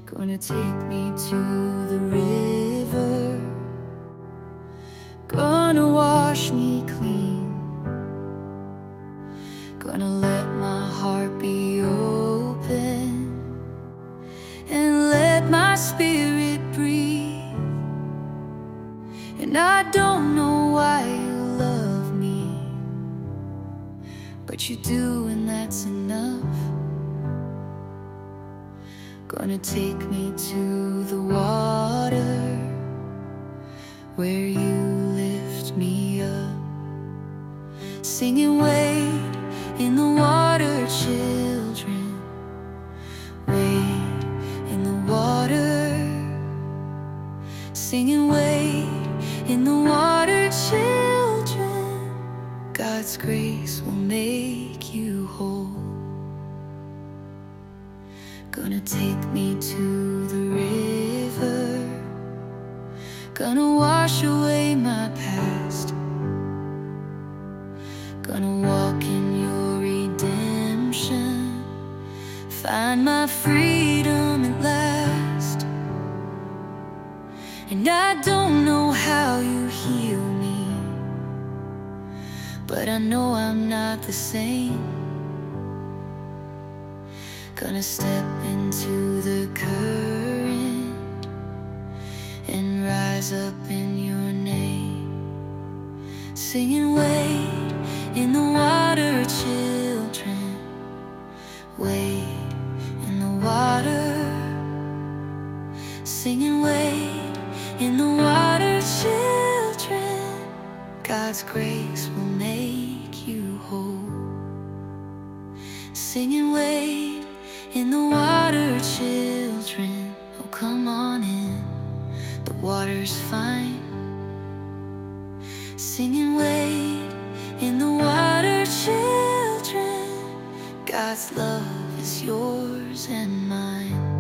Gonna take me to the river, gonna wash me clean, gonna let my heart be open and let my spirit breathe. And I don't know why you love me, but you do, and that's enough. Gonna take me to the water where you lift me up, singing wade in the water, children, wade in the water, singing wade in the water, children. God's grace will make you whole. Gonna take me to the river, gonna wash away my past, gonna walk in your redemption, find my freedom at last. And I don't know how you heal me, but I know I'm not the same. Gonna step into the current and rise up in your name, singing wade in the water, children, wade in the water, singing wade in the water, children. God's grace will make you whole, singing wade in the water, children. Oh, come on in, the water's fine. Singing wade in the water, children. God's love is yours and mine.